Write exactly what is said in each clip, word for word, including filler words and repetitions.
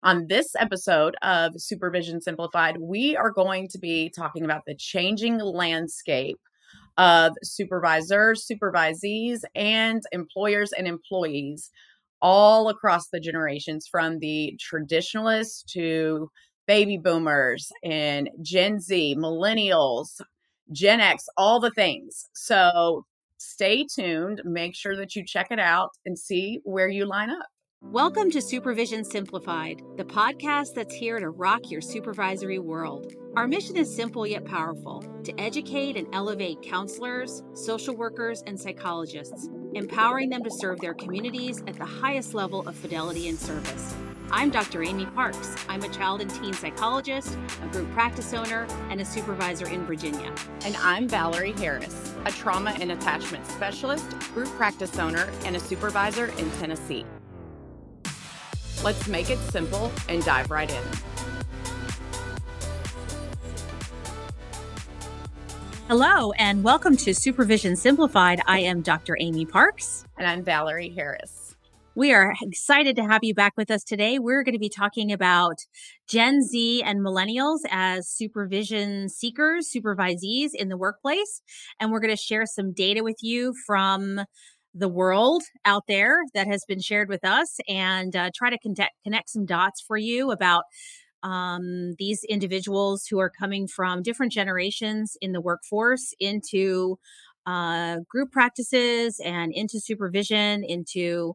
On this episode of Supervision Simplified, we are going to be talking about the changing landscape of supervisors, supervisees, and employers and employees all across the generations, from the traditionalists to baby boomers and Gen Z, millennials, Gen X, all the things. So stay tuned, make sure that you check it out and see where you line up. Welcome to Supervision Simplified, the podcast that's here to rock your supervisory world. Our mission is simple yet powerful: to educate and elevate counselors, social workers, and psychologists, empowering them to serve their communities at the highest level of fidelity and service. I'm Doctor Amy Parks. I'm a child and teen psychologist, a group practice owner, and a supervisor in Virginia. And I'm Valerie Harris, a trauma and attachment specialist, group practice owner, and a supervisor in Tennessee. Let's make it simple and dive right in. Hello, and welcome to Supervision Simplified. I am Doctor Amy Parks. And I'm Valerie Harris. We are excited to have you back with us today. We're going to be talking about Gen Z and millennials as supervision seekers, supervisees in the workplace. And we're going to share some data with you from the world out there that has been shared with us, and uh, try to connect, connect some dots for you about um, these individuals who are coming from different generations in the workforce into uh, group practices and into supervision, into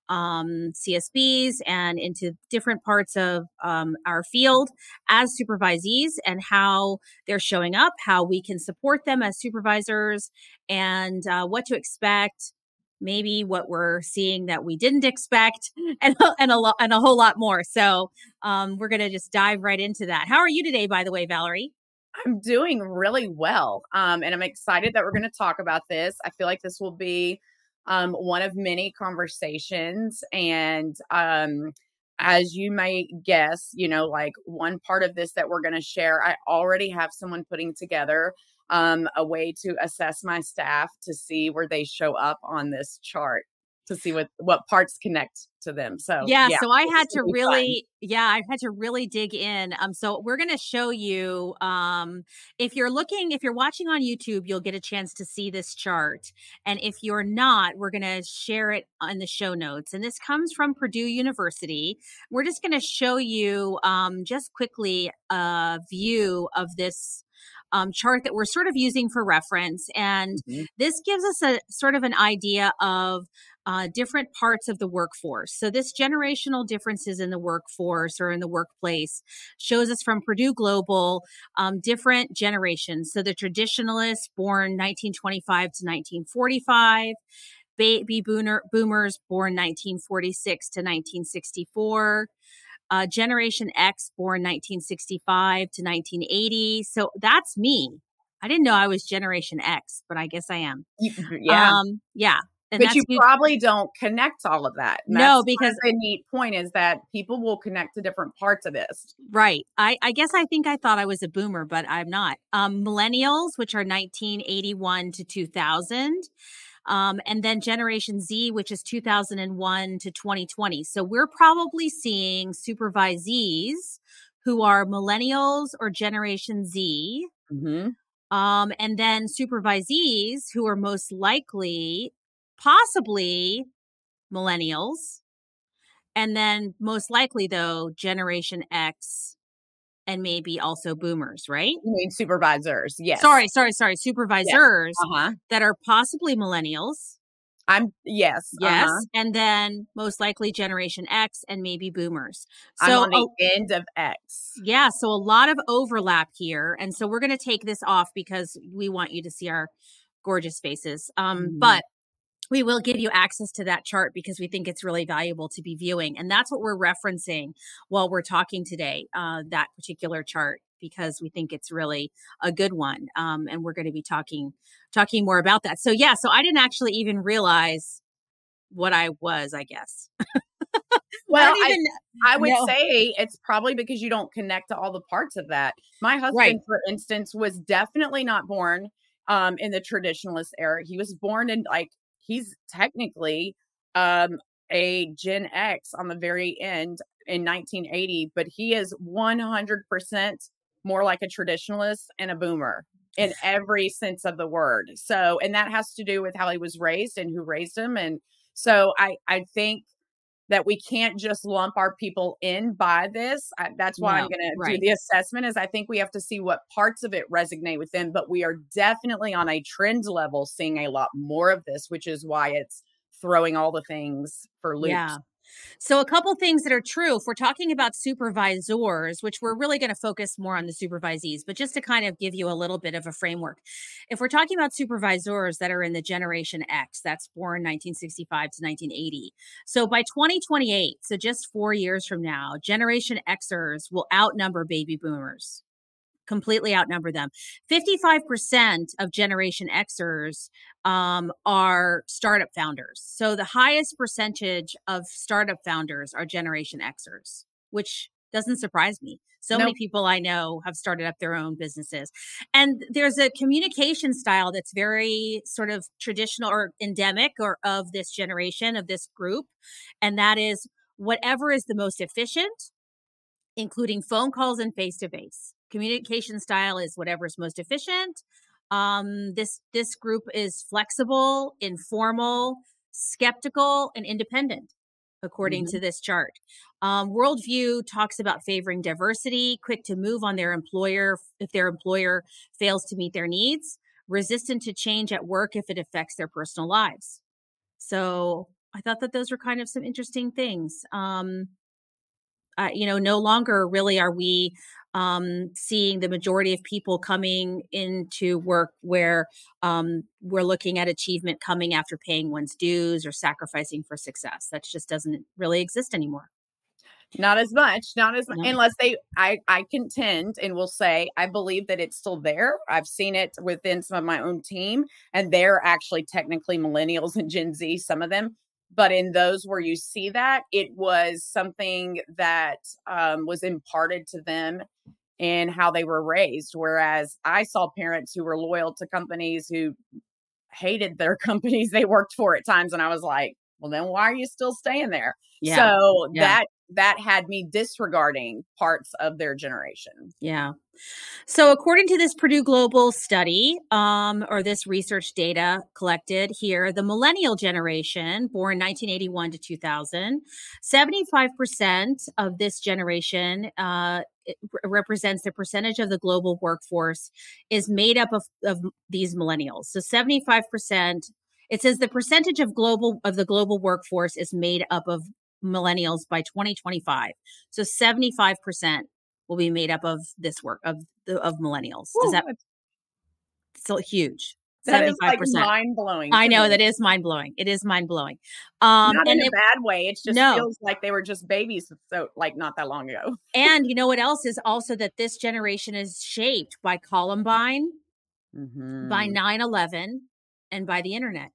um, C S Bs, and into different parts of um, our field as supervisees, and how they're showing up, how we can support them as supervisors, and uh, what to expect, maybe what we're seeing that we didn't expect, and and a lot and a whole lot more. So um, we're going to just dive right into that. How are you today, by the way, Valerie? I'm doing really well, um, and I'm excited that we're going to talk about this. I feel like this will be um, one of many conversations, and um, as you may guess, you know, like one part of this that we're going to share, I already have someone putting together um, a way to assess my staff to see where they show up on this chart, to see what, what parts connect to them. So yeah, yeah so I had to really, fun. yeah, I had to really dig in. Um, so we're going to show you, um, if you're looking, if you're watching on YouTube, you'll get a chance to see this chart. And if you're not, we're going to share it on the show notes. And this comes from Purdue University. We're just going to show you, um, just quickly a view of this Um, chart that we're sort of using for reference. And mm-hmm. this gives us a sort of an idea of uh, different parts of the workforce. So this generational differences in the workforce or in the workplace shows us from Purdue Global, um, different generations. So the traditionalists born nineteen twenty-five to nineteen forty-five, baby boomer, boomers born nineteen forty-six to nineteen sixty-four, Uh, Generation X born nineteen sixty-five to nineteen eighty. So that's me. I didn't know I was Generation X, but I guess I am. Yeah. Um, yeah. And but you me. probably don't connect all of that. And no, because the neat point is that people will connect to different parts of this. Right. I, I guess I think I thought I was a boomer, but I'm not. Um, millennials, which are nineteen eighty-one to two thousand. Um, and then Generation Z, which is two thousand one to twenty twenty. So we're probably seeing supervisees who are millennials or Generation Z. Mm-hmm. Um, and then supervisees who are most likely, possibly millennials. And then most likely, though, Generation X and maybe also boomers, right? You mean supervisors? Yes. Sorry, sorry, sorry. Supervisors yes. uh-huh. that are possibly millennials. I'm yes. Yes. Uh-huh. And then most likely Generation X and maybe boomers. So I'm on the uh, end of X. Yeah. So a lot of overlap here. And so we're going to take this off because we want you to see our gorgeous faces. Um, mm-hmm. But we will give you access to that chart because we think it's really valuable to be viewing. And that's what we're referencing while we're talking today, uh, that particular chart, because we think it's really a good one. Um, and we're going to be talking, talking more about that. So yeah, so I didn't actually even realize what I was, I guess. Well, I, even, I, I would no. say it's probably because you don't connect to all the parts of that. My husband, right. for instance, was definitely not born um, in the traditionalist era. He was born in like, he's technically um, a Gen X on the very end in nineteen eighty, but he is one hundred percent more like a traditionalist and a boomer in every sense of the word. So, and that has to do with how he was raised and who raised him. And so I, I think that we can't just lump our people in by this. I, that's why I'm No, going to do right. the assessment is I think we have to see what parts of it resonate with them, but we are definitely on a trend level seeing a lot more of this, which is why it's throwing all the things for loops. Yeah. So, a couple things that are true. If we're talking about supervisors, which we're really going to focus more on the supervisees, but just to kind of give you a little bit of a framework, if we're talking about supervisors that are in the Generation X, that's born nineteen sixty-five to nineteen eighty. So, by twenty twenty-eight, so just four years from now, Generation Xers will outnumber baby boomers. Completely outnumber them. fifty-five percent of Generation Xers um, are startup founders. So the highest percentage of startup founders are Generation Xers, which doesn't surprise me. So many Nope. people I know have started up their own businesses. And there's a communication style that's very sort of traditional or endemic or of this generation, of this group. And that is whatever is the most efficient, including phone calls and face to face. Communication style is whatever's most efficient. Um, this this group is flexible, informal, skeptical, and independent, according Mhm. to this chart. Um, worldview talks about favoring diversity, quick to move on their employer if their employer fails to meet their needs, resistant to change at work if it affects their personal lives. So I thought that those were kind of some interesting things. Um, uh, you know, no longer really are we um, seeing the majority of people coming into work where um, we're looking at achievement coming after paying one's dues or sacrificing for success. That just doesn't really exist anymore. Not as much, not as mu No. unless they I I contend and will say, I believe that it's still there. I've seen it within some of my own team, and they're actually technically millennials and Gen Z, some of them. But in those where you see that, it was something that, um, was imparted to them in how they were raised, whereas I saw parents who were loyal to companies who hated their companies they worked for at times, and I was like, "Well, then why are you still staying there?" Yeah. So Yeah. that that had me disregarding parts of their generation. Yeah. So, according to this Purdue Global study, um, or this research data collected here, the millennial generation, born nineteen eighty-one to two thousand, seventy-five percent of this generation uh, it re- represents the percentage of the global workforce is made up of, of these millennials. So, seventy-five percent, it says the percentage of global of the global workforce is made up of millennials by twenty twenty-five. So, seventy-five percent will be made up of this work of the of millennials. Does Woo, that that's so huge? that is, like, seventy-five percent. mind-blowing I to know me. that is mind blowing. It is mind blowing. Um, Not in and a it bad way, it just no. feels like they were just babies, so like, not that long ago. And you know what else is also that this generation is shaped by Columbine, by Mhm. nine eleven, and by the internet.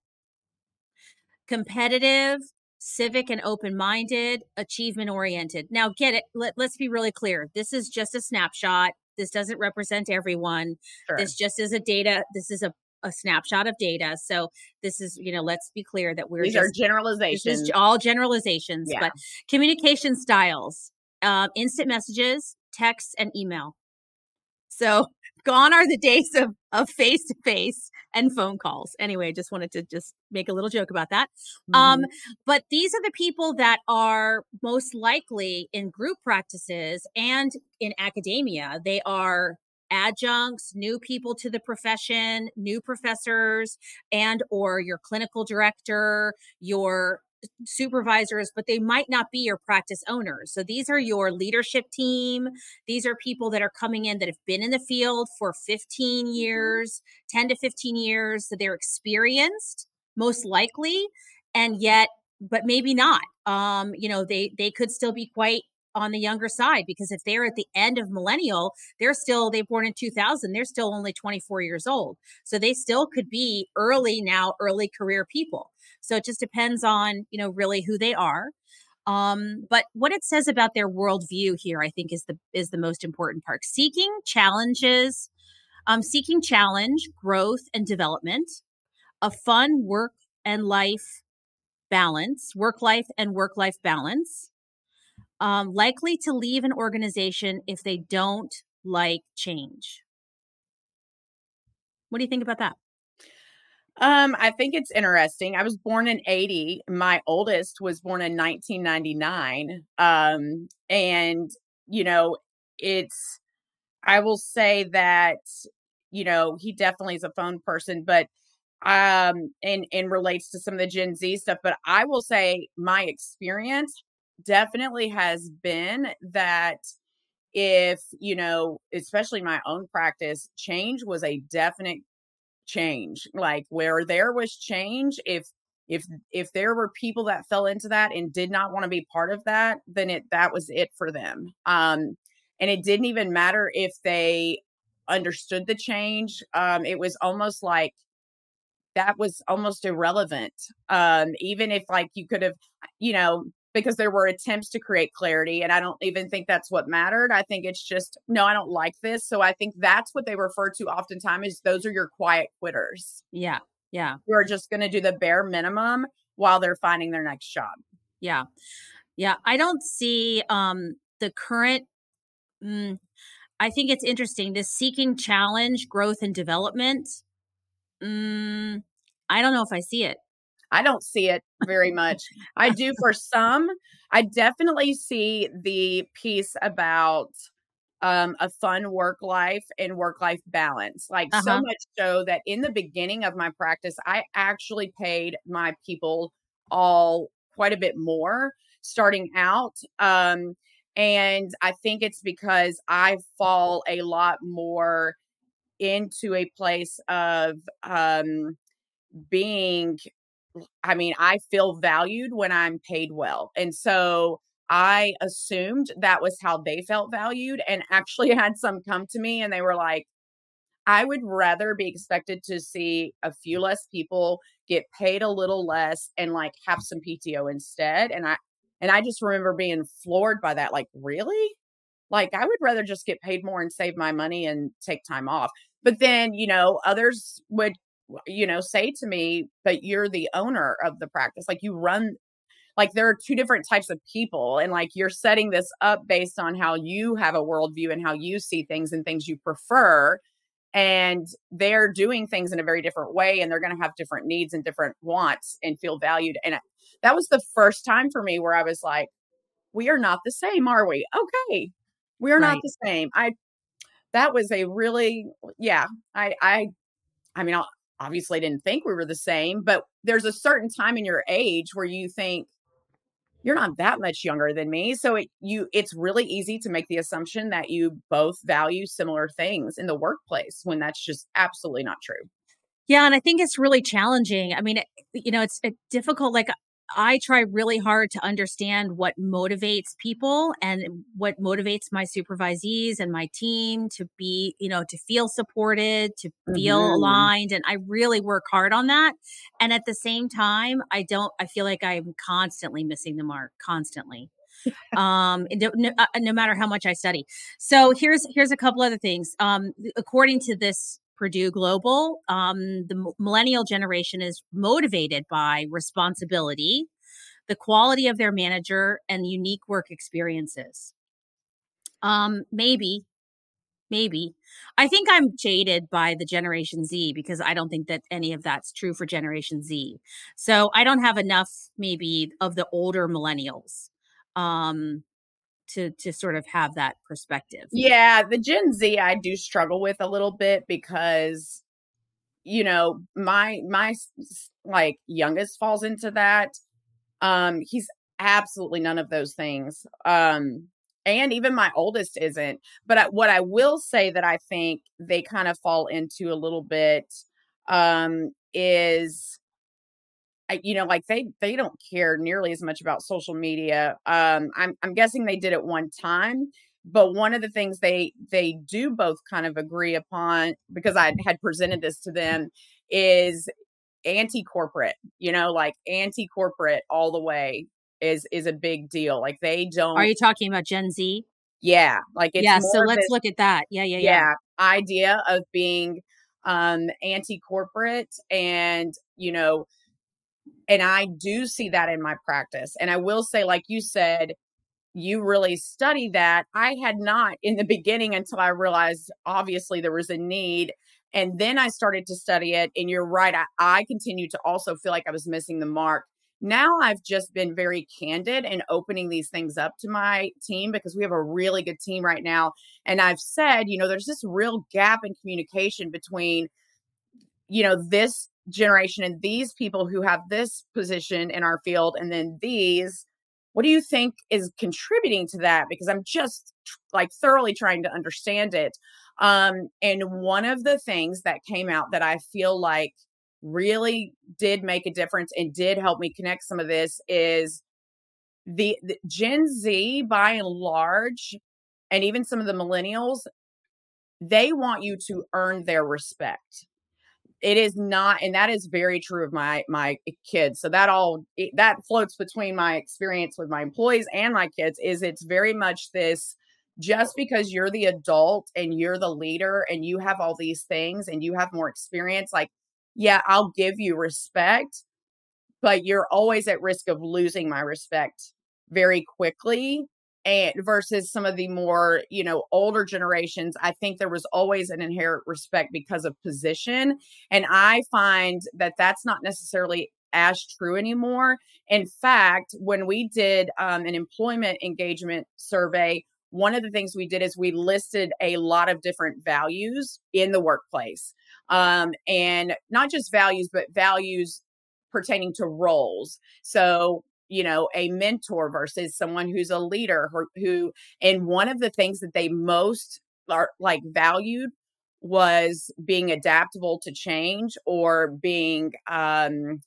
Competitive, civic and open-minded, achievement-oriented. Now get it, let, let's be really clear. This is just a snapshot. This doesn't represent everyone. Sure. This just is a data. This is a, a snapshot of data. So this is, you know, let's be clear that we're These are just this is generalizations. all generalizations, Yeah. but communication styles, uh, instant messages, text, and email. So gone are the days of of face to face and phone calls. Anyway, just wanted to just make a little joke about that. Um, Mhm. but these are the people that are most likely in group practices and in academia. They are adjuncts, new people to the profession, new professors, and or your clinical director, your supervisors, but they might not be your practice owners. So these are your leadership team. These are people that are coming in that have been in the field for fifteen years, ten to fifteen years. So they're experienced, most likely, and yet, but maybe not. Um, you know, they they could still be quite on the younger side because if they're at the end of millennial, they're still they born in two thousand, they're still only twenty-four years old. So they still could be early now, early career people. So it just depends on, you know, really who they are. Um, but what it says about their worldview here, I think, is the is the most important part. Seeking challenges, um, seeking challenge, growth, and development, a fun work and life balance, work life and work life balance, um, likely to leave an organization if they don't like change. What do you think about that? Um, I think it's interesting. I was born in eighty. My oldest was born in nineteen ninety-nine. Um, and you know, it's I will say that, you know, he definitely is a phone person, but um and and relates to some of the Gen Z stuff, but I will say my experience definitely has been that if, you know, especially my own practice, change was a definite change. Like where there was change, if if if there were people that fell into that and did not want to be part of that, then it that was it for them. Um and it didn't even matter if they understood the change. Um it was almost like that was almost irrelevant. Um, even if like you could have, you know, because there were attempts to create clarity, and I don't even think that's what mattered. I think it's just, no, I don't like this. So I think that's what they refer to oftentimes is those are your quiet quitters Yeah. Yeah. who are just going to do the bare minimum while they're finding their next job. Yeah. Yeah. I don't see um the current mm, I think it's interesting. This seeking challenge, growth and development. Mm, I don't know if I see it. I don't see it very much. I do for some. I definitely see the piece about um, a fun work life and work life balance. Like so Uh-huh. much so that in the beginning of my practice, I actually paid my people all quite a bit more starting out. Um, and I think it's because I fall a lot more into a place of um, being I mean, I feel valued when I'm paid well. And so I assumed that was how they felt valued and actually had some come to me and they were like, I would rather be expected to see a few less people get paid a little less and like have some P T O instead. And I and I just remember being floored by that. Like, really? Like, I would rather just get paid more and save my money and take time off. But then, you know, others would, you know, say to me, but you're the owner of the practice. Like, you run, like, there are two different types of people. And like, you're setting this up based on how you have a worldview and how you see things and things you prefer. And they're doing things in a very different way. And they're going to have different needs and different wants and feel valued. And I- that was the first time for me where I was like, we are not the same, are we? Okay. We are not Right. the same. I that was a really yeah, I I I mean, I obviously didn't think we were the same, but there's a certain time in your age where you think you're not that much younger than me. So it you it's really easy to make the assumption that you both value similar things in the workplace when that's just absolutely not true. Yeah, and I think it's really challenging. I mean, it, you know, it's it difficult. Like I try really hard to understand what motivates people and what motivates my supervisees and my team to be, you know, to feel supported, to feel Mhm. aligned. And I really work hard on that. And at the same time, I don't, I feel like I'm constantly missing the mark, constantly um and no, no, uh, no matter how much I study. So here's here's a couple other things. Um according to this Purdue Global, um the m- millennial generation is motivated by responsibility, the quality of their manager, and unique work experiences. Um maybe maybe I think I'm jaded by the Generation Z because I don't think that any of that's true for Generation Z. So I don't have enough maybe of the older millennials um to to sort of have that perspective. Yeah, the Gen Z I do struggle with a little bit because you know, my my s- s- like youngest falls into that. Um, he's absolutely none of those things. Um, and even my oldest isn't. But I, what I will say that I think they kind of fall into a little bit um, is, I, you know, like they they don't care nearly as much about social media. Um, I'm I'm guessing they did at one time. But one of the things they they do both kind of agree upon because I had presented this to them is anti-corporate, you know, like anti-corporate all the way is is a big deal. Like they Are don't you talking about Gen Z? yeah, like it's Yeah, so more of let's this look at that. Yeah, yeah, yeah. yeah, idea of being um anti-corporate and, you know, And I do see that in my practice. And I will say, like you said, you really study that. I had not in the beginning until I realized obviously there was a need. And then I started to study it. And you're right. I, I continue to also feel like I was missing the mark. Now I've just been very candid in opening these things up to my team because we have a really good team right now. And I've said, you know, there's this real gap in communication between, you know, this generation and these people who have this position in our field and then these. What do you think is contributing to that? Because I'm just like thoroughly trying to understand it. Um, and one of the things that came out that I feel like really did make a difference and did help me connect some of this is the, the Gen Z, by and large, and even some of the millennials, they want you to earn their respect. It is not, and that is very true of my my kids. So that all it, that floats between my experience with my employees and my kids. Is it's very much this, just because you're the adult and you're the leader and you have all these things and you have more experience, like, yeah, I'll give you respect, but you're always at risk of losing my respect very quickly. And versus some of the more, you know, older generations, I think there was always an inherent respect because of position. And I find that that's not necessarily as true anymore. In fact, when we did um, an employment engagement survey, one of the things we did is we listed a lot of different values in the workplace. Um, and not just values, but values pertaining to roles. So, you know, a mentor versus someone who's a leader who, who, and one of the things that they most are like valued was being adaptable to change or being um,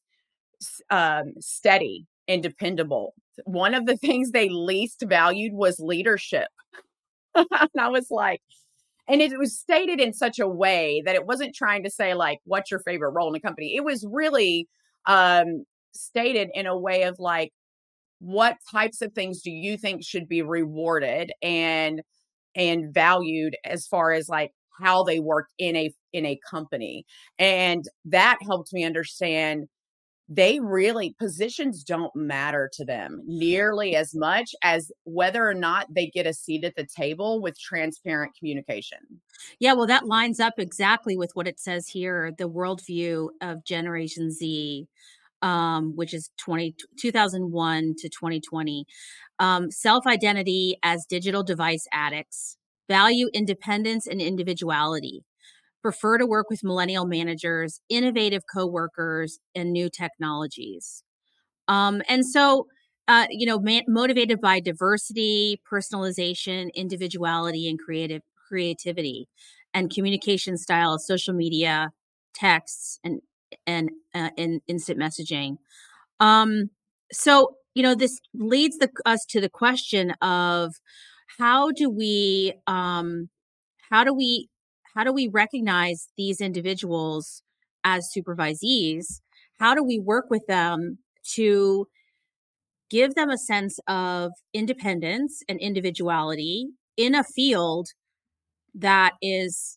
um, steady and dependable. One of the things they least valued was leadership. And I was like, and it was stated in such a way that it wasn't trying to say like, what's your favorite role in the company? It was really um, stated in a way of like, what types of things do you think should be rewarded and and valued as far as like how they work in a in a company. And that helped me understand they really, positions don't matter to them nearly as much as whether or not they get a seat at the table with transparent communication. Yeah, well, that lines up exactly with what it says here, the worldview of Generation Z, um, which is twenty, two thousand one to twenty twenty. Um, Self identity as digital device addicts, value independence and individuality, prefer to work with millennial managers, innovative coworkers, and new technologies. Um, and so, uh, you know, man, motivated by diversity, personalization, individuality, and creative creativity, and communication style, social media, texts, and and uh, and instant messaging. Um, so, you know, this leads the, us to the question of how do we, um, how do we, how do we recognize these individuals as supervisees? How do we work with them to give them a sense of independence and individuality in a field that is,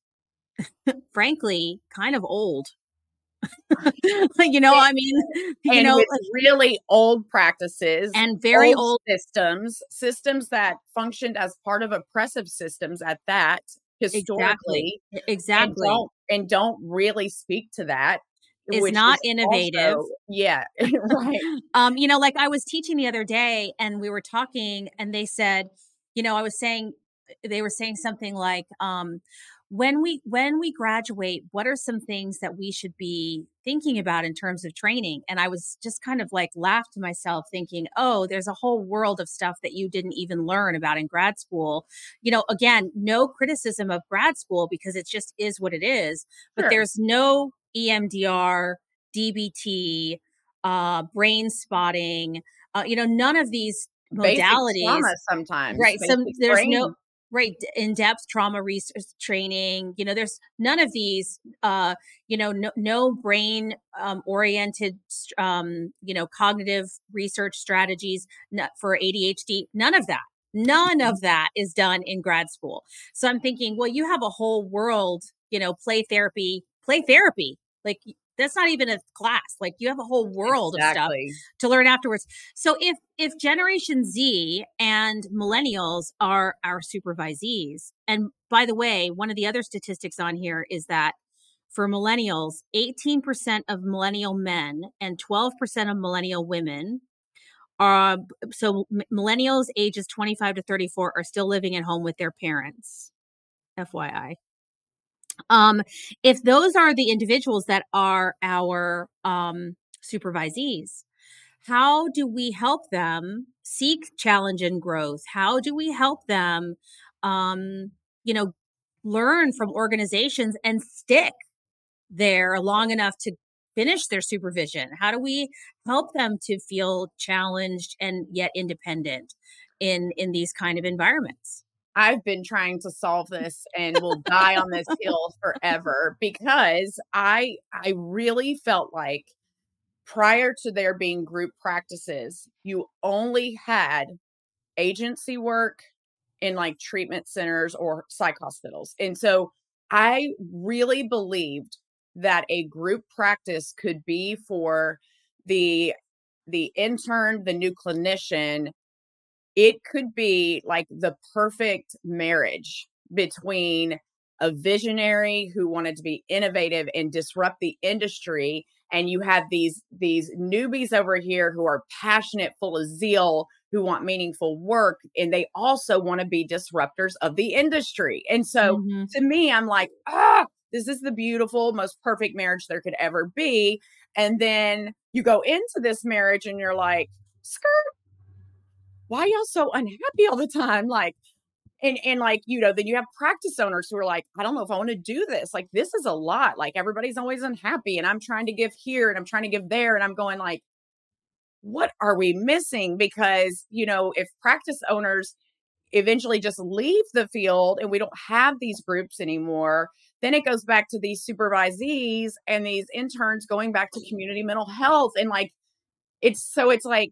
frankly, kind of old? You know, I mean, you And know, with really old practices, and very old old. systems, systems that functioned as part of oppressive systems at that Exactly. historically, E and exactly. don't and don't really speak to that, Is which not is innovative. also, yeah, right. Um, you know, like I was teaching the other day and we were talking and they said, you know, I was saying they were saying something like, um, when we when we graduate, what are some things that we should be thinking about in terms of training? And I was just kind of like laughed to myself thinking, oh, there's a whole world of stuff that you didn't even learn about in grad school. You know, again, no criticism of grad school because it just is what it is, but Sure. there's no E M D R, D B T, uh, brain spotting, uh, you know, none of these Basic modalities, trauma sometimes, right? Some basic there's no brain. right in-depth trauma research training. You know, there's none of these. Uh, you know, no, no brain um, oriented, um, you know, cognitive research strategies not for A D H D. None of that. None of that is done in grad school. So I'm thinking, well, you have a whole world. You know, play therapy, play therapy, like That's not even a class. Like you have a whole world of stuff Exactly. to learn afterwards. So if if Generation Z and millennials are our supervisees, and by the way, one of the other statistics on here is that for millennials, eighteen percent of millennial men and twelve percent of millennial women are so m- millennials ages twenty-five to thirty-four are still living at home with their parents. F Y I. Um, if those are the individuals that are our um, supervisees, how do we help them seek challenge and growth? How do we help them, um, you know, learn from organizations and stick there long enough to finish their supervision? How do we help them to feel challenged and yet independent in in these kind of environments? I've been trying to solve this and will die on this hill forever because I I really felt like prior to there being group practices, you only had agency work in like treatment centers or psych hospitals. And so I really believed that a group practice could be for the the intern, the new clinician. It could be like the perfect marriage between a visionary who wanted to be innovative and disrupt the industry, and you have these these newbies over here who are passionate, full of zeal, who want meaningful work, and they also want to be disruptors of the industry. And so Mhm. to me, I'm like, ah, this is the beautiful, most perfect marriage there could ever be. And then you go into this marriage and you're like, skirt, why y'all so unhappy all the time? Like, and and like, you know, then you have practice owners who are like, I don't know if I want to do this. Like, this is a lot. Like, everybody's always unhappy, and I'm trying to give here and I'm trying to give there. And I'm going like, what are we missing? Because, you know, if practice owners eventually just leave the field and we don't have these groups anymore, then it goes back to these supervisees and these interns going back to community mental health. And like, it's so it's like,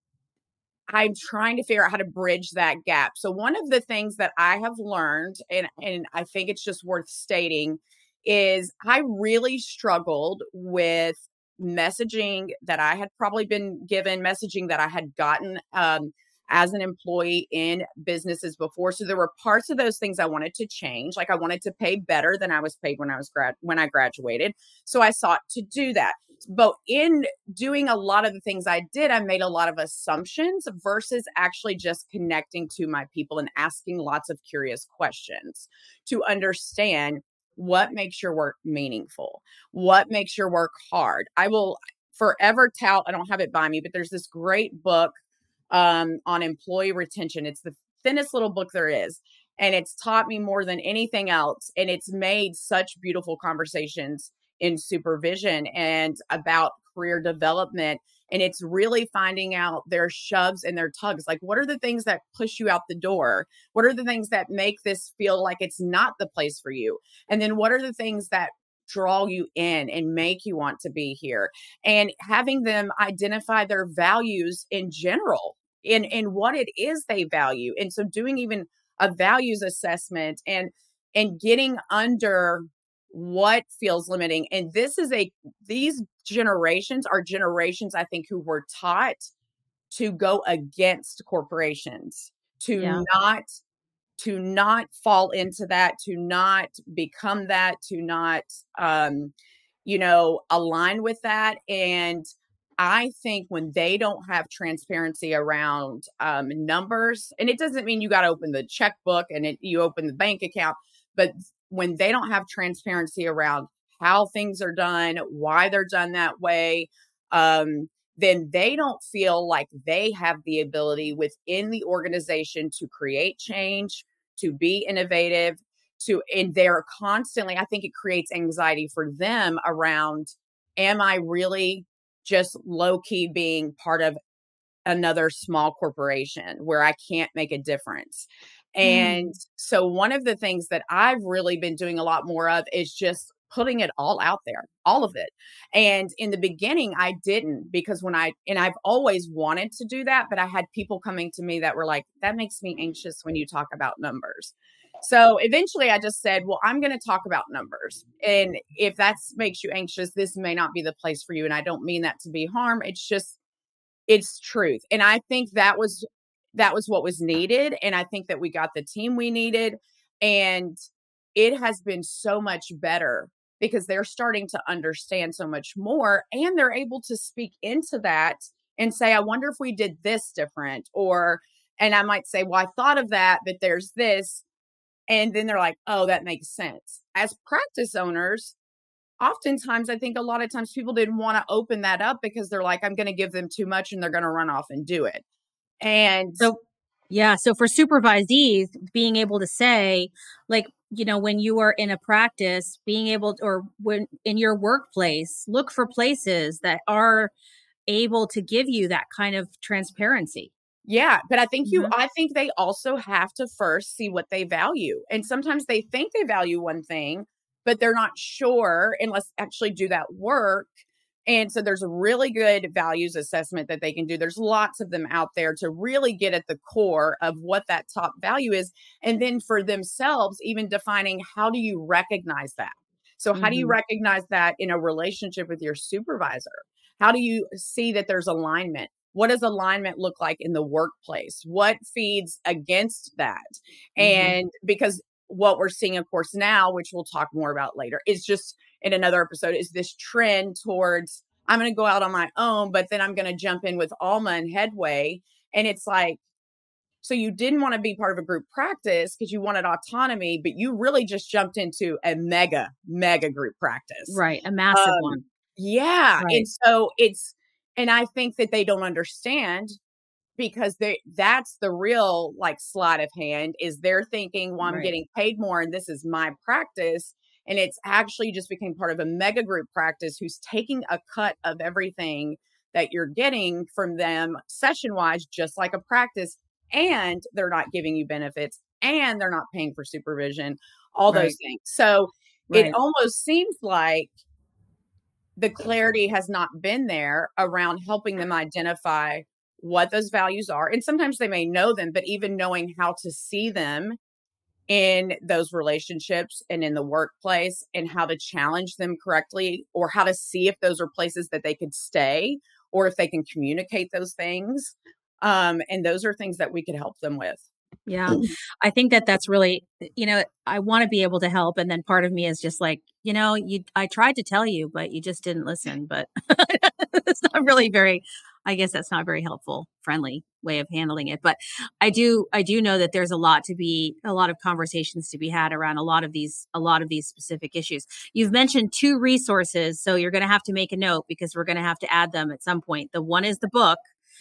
I'm trying to figure out how to bridge that gap. So one of the things that I have learned, and and I think it's just worth stating, is I really struggled with messaging that I had probably been given, messaging that I had gotten um, as an employee in businesses before. So there were parts of those things I wanted to change. Like I wanted to pay better than I was paid when I was grad when I graduated. So I sought to do that. But in doing a lot of the things I did, I made a lot of assumptions versus actually just connecting to my people and asking lots of curious questions to understand what makes your work meaningful, what makes your work hard. I will forever tout, I don't have it by me, but there's this great book um, on employee retention. It's the thinnest little book there is. And it's taught me more than anything else. And it's made such beautiful conversations in supervision and about career development. And it's really finding out their shoves and their tugs. Like, what are the things that push you out the door? What are the things that make this feel like it's not the place for you? And then what are the things that draw you in and make you want to be here? And having them identify their values in general in, in what it is they value. And so doing even a values assessment and and getting under what feels limiting. And this is a these generations are generations, I think, who were taught to go against corporations, Yeah. to not to not fall into that, to not become that, to not um, you know, align with that. And I think when they don't have transparency around um, numbers, and it doesn't mean you got to open the checkbook and it, you open the bank account, but when they don't have transparency around how things are done, why they're done that way, um, then they don't feel like they have the ability within the organization to create change, to be innovative, to, and they're constantly, I think it creates anxiety for them around, am I really just low key being part of another small corporation where I can't make a difference? And Mm. so one of the things that I've really been doing a lot more of is just putting it all out there, all of it. And in the beginning, I didn't, because when I, and I've always wanted to do that, but I had people coming to me that were like, that makes me anxious when you talk about numbers. So eventually I just said, well, I'm going to talk about numbers. And if that makes you anxious, this may not be the place for you. And I don't mean that to be harm. It's just, it's truth. And I think that was, that was what was needed. And I think that we got the team we needed. And it has been so much better because they're starting to understand so much more and they're able to speak into that and say, I wonder if we did this different. Or, and I might say, well, I thought of that, but there's this. And then they're like, oh, that makes sense. As practice owners, oftentimes I think a lot of times people didn't want to open that up because they're like, I'm going to give them too much and they're going to run off and do it. And So, yeah. So for supervisees, being able to say, like, you know, when you are in a practice, being able to, or when in your workplace, look for places that are able to give you that kind of transparency. yeah, but I think you, Mhm. I think they also have to first see what they value. And sometimes they think they value one thing, but they're not sure unless actually do that work. And so there's a really good values assessment that they can do. There's lots of them out there to really get at the core of what that top value is. And then for themselves, even defining how do you recognize that? So, how do you Mhm. recognize that in a relationship with your supervisor? How do you see that there's alignment? What does alignment look like in the workplace? What feeds against that? Mhm. And because what we're seeing, of course, now, which we'll talk more about later, is just in another episode, is this trend towards I'm going to go out on my own, but then I'm going to jump in with Alma and Headway. And it's like, so you didn't want to be part of a group practice because you wanted autonomy, but you really just jumped into a mega, mega group practice. Right. A massive Um, one. yeah. And Right. so it's, and I think that they don't understand because they that's the real like sleight of hand is they're thinking, well, I'm Right. getting paid more and this is my practice. And it's actually just became part of a mega group practice who's taking a cut of everything that you're getting from them session wise, just like a practice. And they're not giving you benefits and they're not paying for supervision, all those Right. things. So it Right. almost seems like the clarity has not been there around helping them identify what those values are. And sometimes they may know them, but even knowing how to see them in those relationships and in the workplace and how to challenge them correctly or how to see if those are places that they could stay or if they can communicate those things. Um, and those are things that we could help them with. Yeah. I think that that's really, you know, I want to be able to help. And then part of me is just like, you know, you, I tried to tell you, but you just didn't listen. But it's not really very, I guess that's not very helpful, friendly way of handling it. But I do, I do know that there's a lot to be, a lot of conversations to be had around a lot of these, a lot of these specific issues. You've mentioned two resources. So you're going to have to make a note because we're going to have to add them at some point. The one is the book.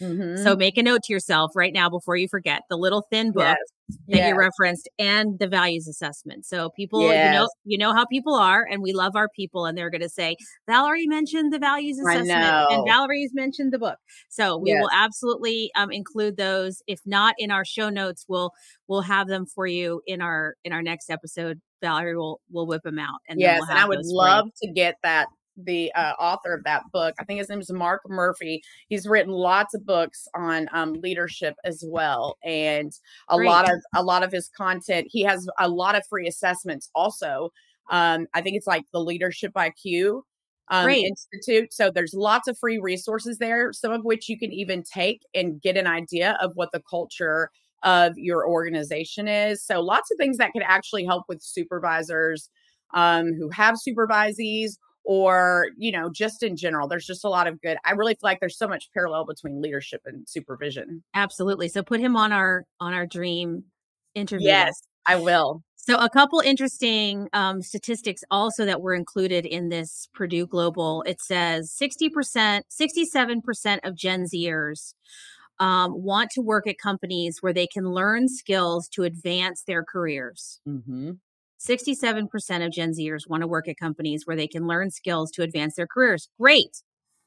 So Hmm. make a note to yourself right now before you forget the little thin book Yes. that you Yes. referenced and the values assessment. So people, you know, Yes. you know how people are and we love our people and they're going to say, Valerie mentioned the values I assessment and know. Valerie's mentioned the book. So we will Yes. absolutely um, include those. If not in our show notes, we'll, we'll have them for you in our, in our next episode. Valerie will, will whip them out and then Yes, we'll and I have would those for you. love to get that the uh, author of that book. I think his name is Mark Murphy. He's written lots of books on um, leadership as well, and a Great. lot of a lot of his content. He has a lot of free assessments also. Um, I think it's like the Leadership I Q um, Great. Institute. So there's lots of free resources there, some of which you can even take and get an idea of what the culture of your organization is. So lots of things that could actually help with supervisors um, who have supervisees or, you know, just in general. There's just a lot of good. I really feel like there's so much parallel between leadership and supervision. Absolutely. So put him on our, on our dream interview Yes, list. I will. So a couple interesting um, statistics also that were included in this Purdue Global. It says sixty percent, sixty-seven percent of Gen Zers um, want to work at companies where they can learn skills to advance their careers. Hmm. sixty-seven percent of Gen Zers want to work at companies where they can learn skills to advance their careers. Great.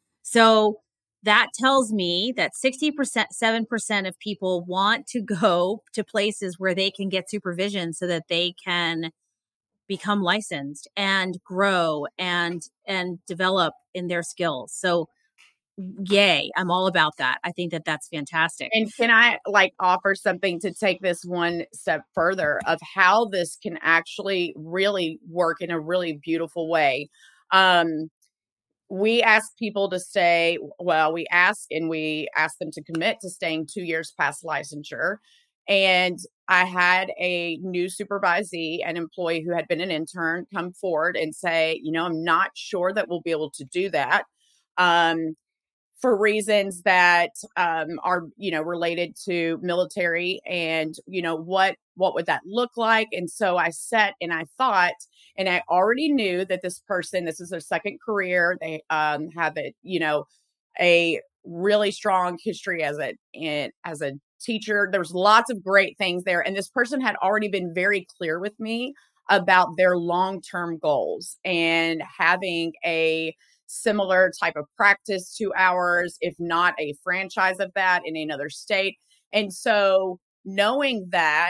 So that tells me that sixty percent, seven percent of people want to go to places where they can get supervision so that they can become licensed and grow and and develop in their skills. So Yay. I'm all about that. I think that that's fantastic. And can I like offer something to take this one step further of how this can actually really work in a really beautiful way? Um, we ask people to stay, well, we ask and we ask them to commit to staying two years past licensure. And I had a new supervisee, an employee who had been an intern, come forward and say, you know, I'm not sure that we'll be able to do that. Um, for reasons that um, are, you know, related to military and, you know, what what would that look like? And so I sat and I thought, and I already knew that this person, this is their second career. They um, have a, you know, a really strong history as a in, as a teacher. There's lots of great things there, and this person had already been very clear with me about their long term goals and having a similar type of practice to ours, if not a franchise of that in another state. And so, knowing that,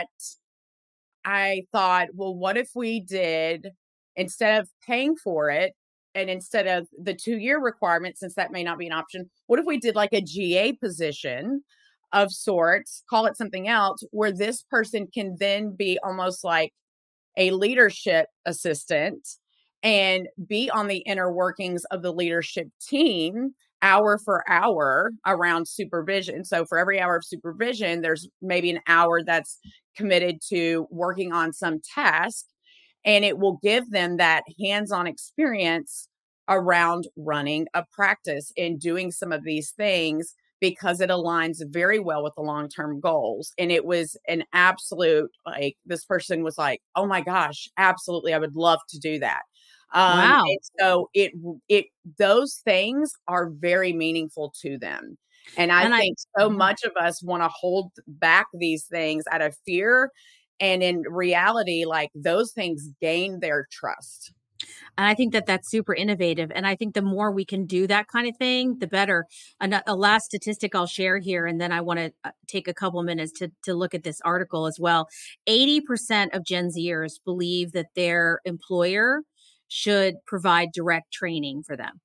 I thought, well, what if we did, instead of paying for it and instead of the two year requirement, since that may not be an option, what if we did like a G A position of sorts, call it something else, where this person can then be almost like a leadership assistant and be on the inner workings of the leadership team hour for hour around supervision. So for every hour of supervision, there's maybe an hour that's committed to working on some task, and it will give them that hands-on experience around running a practice and doing some of these things because it aligns very well with the long-term goals. And it was an absolute, like, this person was like, oh my gosh, absolutely, I would love to do that. Um, Wow. and so it it those things are very meaningful to them. And I And I, think so yeah. much of us want to hold back these things out of fear. And in reality, like, those things gain their trust. And I think that that's super innovative. And I think the more we can do that kind of thing, the better. And a last statistic I'll share here, and then I want to take a couple minutes to, to look at this article as well. eighty percent of Gen Zers believe that their employer should provide direct training for them.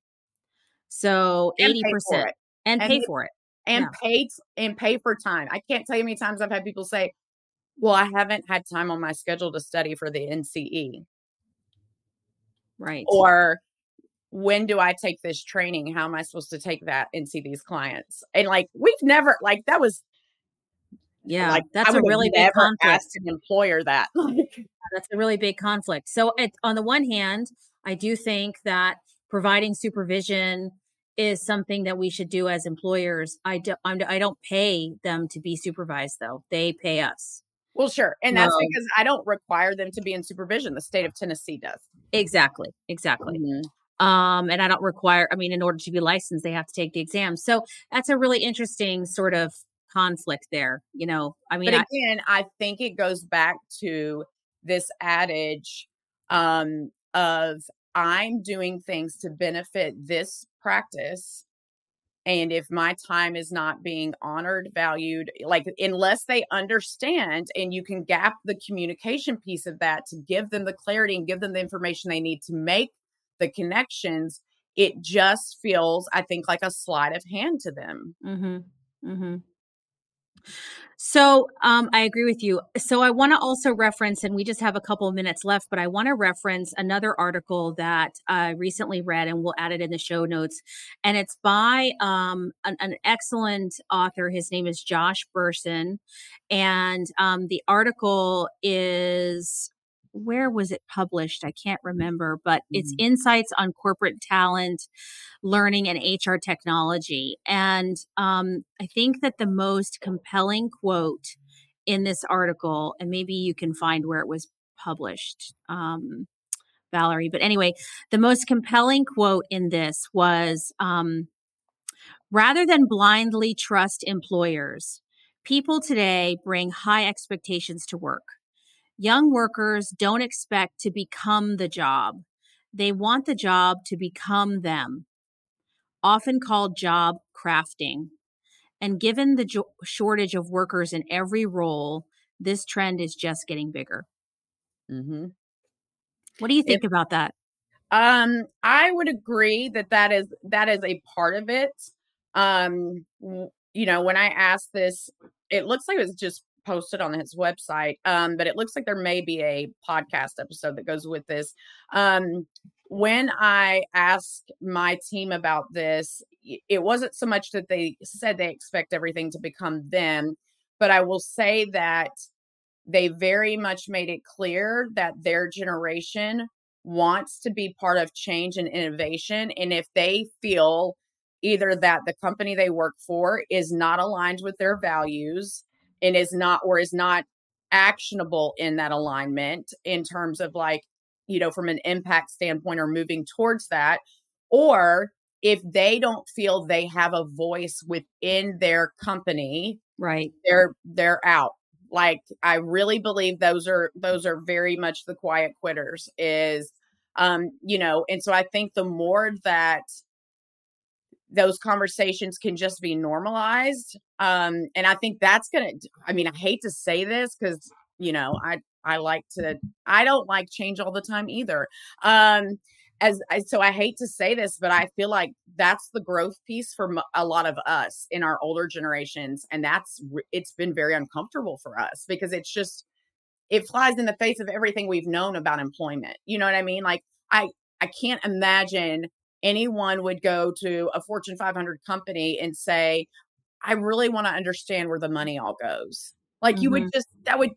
So And pay for eighty percent, it. and And pay the for it. and Yeah. pay and pay for time. I can't tell you how many times I've had people say, "Well, I haven't had time on my schedule to study for the N C E." Right. Or, "When do I take this training? How am I supposed to take that and see these clients?" And, like, we've never like, that was Yeah. like, I That's a would have really big never conflict. asked an employer that. Like, That's a really big conflict. So, it, on the one hand, I do think that providing supervision is something that we should do as employers. I do, I'm, I don't pay them to be supervised, though. They pay us. well, sure, and that's So, because I don't require them to be in supervision. The state of Tennessee does. exactly, exactly. Mhm. Um, and I don't require, I mean, in order to be licensed, they have to take the exam. So that's a really interesting sort of conflict there. You know, I mean, But I, again, I think it goes back to this adage, um, of I'm doing things to benefit this practice. And if my time is not being honored, valued, like, unless they understand and you can gap the communication piece of that to give them the clarity and give them the information they need to make the connections, it just feels, I think, like a sleight of hand to them. mm-hmm, mm-hmm. So, um, I agree with you. So, I want to also reference, and we just have a couple of minutes left, but I want to reference another article that I recently read, and we'll add it in the show notes. And it's by um, an, an excellent author. His name is Josh Bersin. And um, the article is, where was it published? I can't remember, but it's Mhm. Insights on Corporate Talent, Learning, and H R Technology. And um, I think that the most compelling quote in this article, and maybe you can find where it was published, um, Valerie, but anyway, the most compelling quote in this was um, rather than blindly trust employers, people today bring high expectations to work. Young workers don't expect to become the job. They want the job to become them, often called job crafting. And given the jo- shortage of workers in every role, this trend is just getting bigger. Mhm. What do you If think about that? um, I would agree that that is that is a part of it. Um, w- you know, when I asked this, it looks like it was just posted on his website, um, but it looks like there may be a podcast episode that goes with this. Um, when I asked my team about this, y- it wasn't so much that they said they expect everything to become them, but I will say that they very much made it clear that their generation wants to be part of change and innovation. And if they feel either that the company they work for is not aligned with their values and is not, or is not actionable in that alignment in terms of like, you know, from an impact standpoint or moving towards that, or if they don't feel they have a voice within their company, Right. they're they're out. Like, I really believe those are those are very much the quiet quitters is, um, you know, and so I think the more that those conversations can just be normalized, um, and I think that's gonna I mean, I hate to say this because you know, I I like to I don't like change all the time either. Um, as I so I hate to say this, but I feel like that's the growth piece for m a lot of us in our older generations, and that's r it's been very uncomfortable for us because it's just it flies in the face of everything we've known about employment. You know what I mean? Like, I I can't imagine anyone would go to a Fortune five hundred company and say, "I really wanna understand where the money all goes." Like, you would Hmm. just that would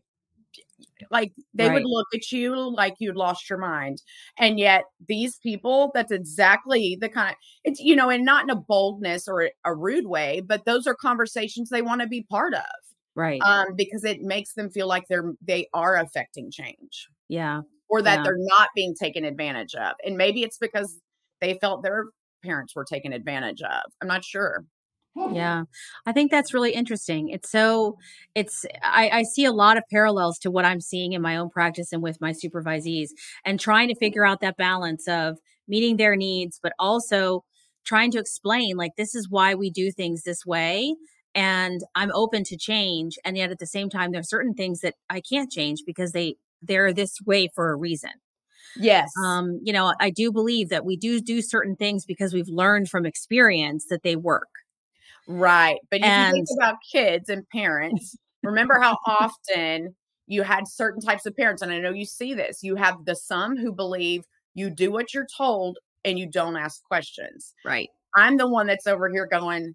like, they would Right. look at you like you'd lost your mind. And yet these people, that's exactly the kind it's you know, and not in a boldness or a a rude way, but those are conversations they wanna be part of, Right. um, because it makes them feel like they're they are affecting change Yeah. or that Yeah. they're not being taken advantage of. And maybe it's because they felt their parents were taken advantage of. I'm not sure. Yeah. I think that's really interesting. It's so it's I, I see a lot of parallels to what I'm seeing in my own practice and with my supervisees and trying to figure out that balance of meeting their needs, but also trying to explain like this is why we do things this way. And I'm open to change. And yet at the same time, there's certain things that I can't change because they they're this way for a reason. Yes. Um, you know, I do believe that we do do certain things because we've learned from experience that they work. Right, but if you think And about kids and parents, remember how often you had certain types of parents, and I know you see this. You have the some who believe you do what you're told and you don't ask questions. right. I'm the one that's over here going,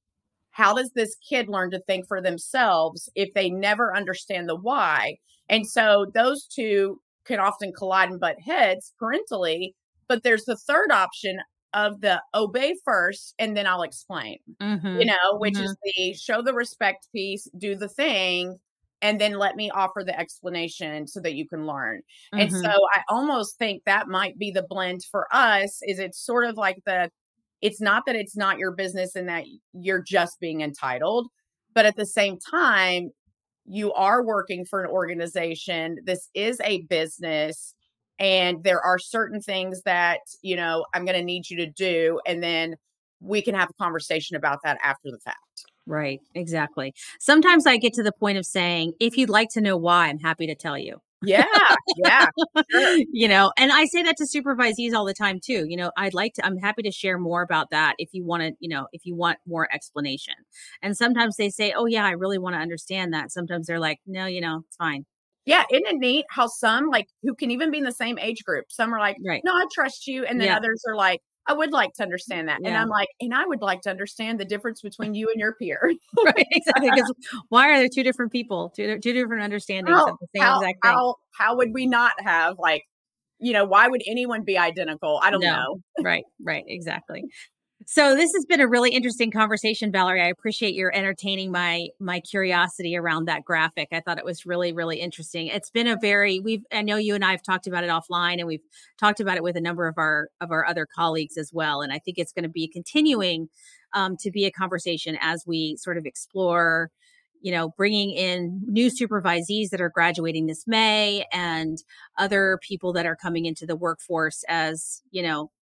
how does this kid learn to think for themselves if they never understand the why? And so those two can often collide and butt heads parentally, but there's the third option of the obey first and then I'll explain. You Mhm. know, which is Mhm. the show the respect piece, do the thing, and then let me offer the explanation so that you can learn. And so Mhm. I almost think that might be the blend for us is it's sort of like the it's not that it's not your business and that you're just being entitled, but at the same time, you are working for an organization. This is a business. And there are certain things that, you know, I'm going to need you to do. And then we can have a conversation about that after the fact. Right, exactly. Sometimes I get to the point of saying, "If you'd like to know why, I'm happy to tell you." Yeah. Yeah. Sure. You know, and I say that to supervisees all the time too. You know, I'd like to I'm happy to share more about that if you wanna, you know, if you want more explanation. And sometimes they say, "Oh yeah, I really wanna understand that." Sometimes they're like, "No, you know, it's fine." Yeah. Isn't it neat how some, like, who can even be in the same age group, some are like, Right. no, I trust you. And then Yep. others are like, I would like to understand that. And Yeah. I'm like, and I would like to understand the difference between you and your peer. Right, exactly. Because why are there two different people, two two different understandings How of the same how exact thing? how how would we not have, like, you know, why would anyone be identical? I don't No. know. Right, right, exactly. So this has been a really interesting conversation, Valerie. I appreciate your entertaining my my curiosity around that graphic. I thought it was really, really interesting. It's been a very we've I know you and I have talked about it offline and we've talked about it with a number of our of our other colleagues as well. And I think it's going to be continuing um, to be a conversation as we sort of explore, you know, bringing in new supervisees that are graduating this May and other people that are coming into the workforce as, you know,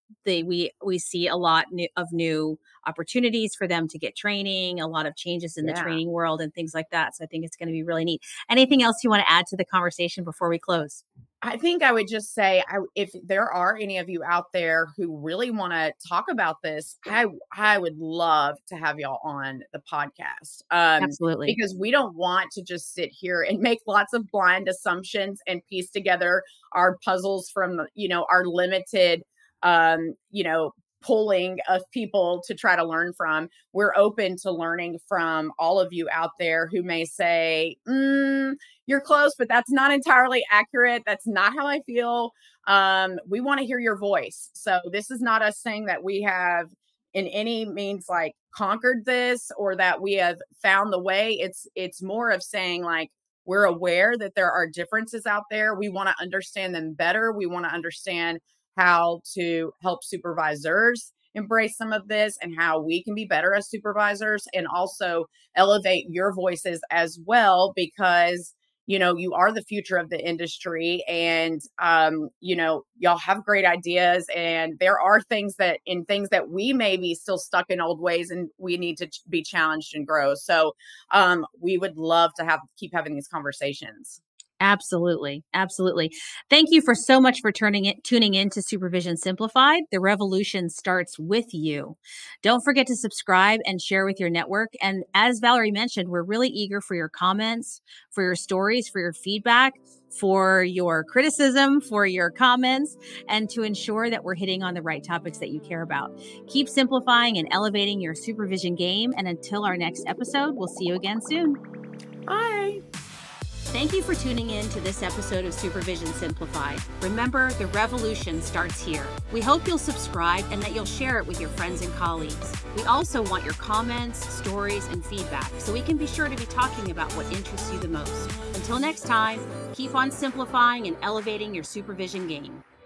they we we see a lot new, of new opportunities for them to get training, a lot of changes in the Yeah. training world and things like that. So I think it's going to be really neat. Anything else you want to add to the conversation before we close? I think I would just say, I, if there are any of you out there who really want to talk about this, I I would love to have y'all on the podcast, um, Absolutely. because we don't want to just sit here and make lots of blind assumptions and piece together our puzzles from, you know, our limited, um, you know, pulling of people to try to learn from. We're open to learning from all of you out there who may say, mm, you're close, but that's not entirely accurate. That's not how I feel. Um, we want to hear your voice. So this is not us saying that we have in any means like conquered this or that we have found the way. It's it's more of saying like we're aware that there are differences out there. We want to understand them better. We want to understand how to help supervisors embrace some of this and how we can be better as supervisors and also elevate your voices as well because you know you are the future of the industry and um you know y'all have great ideas and there are things that in things that we may be still stuck in old ways and we need to ch- be challenged and grow. So um we would love to have keep having these conversations. Absolutely. Absolutely. Thank you for so much for turning it tuning in to Supervision Simplified. The revolution starts with you. Don't forget to subscribe and share with your network. And as Valerie mentioned, we're really eager for your comments, for your stories, for your feedback, for your criticism, for your comments, and to ensure that we're hitting on the right topics that you care about. Keep simplifying and elevating your supervision game. And until our next episode, we'll see you again soon. Bye. Thank you for tuning in to this episode of Supervision Simplified. Remember, the revolution starts here. We hope you'll subscribe and that you'll share it with your friends and colleagues. We also want your comments, stories, and feedback so we can be sure to be talking about what interests you the most. Until next time, keep on simplifying and elevating your supervision game.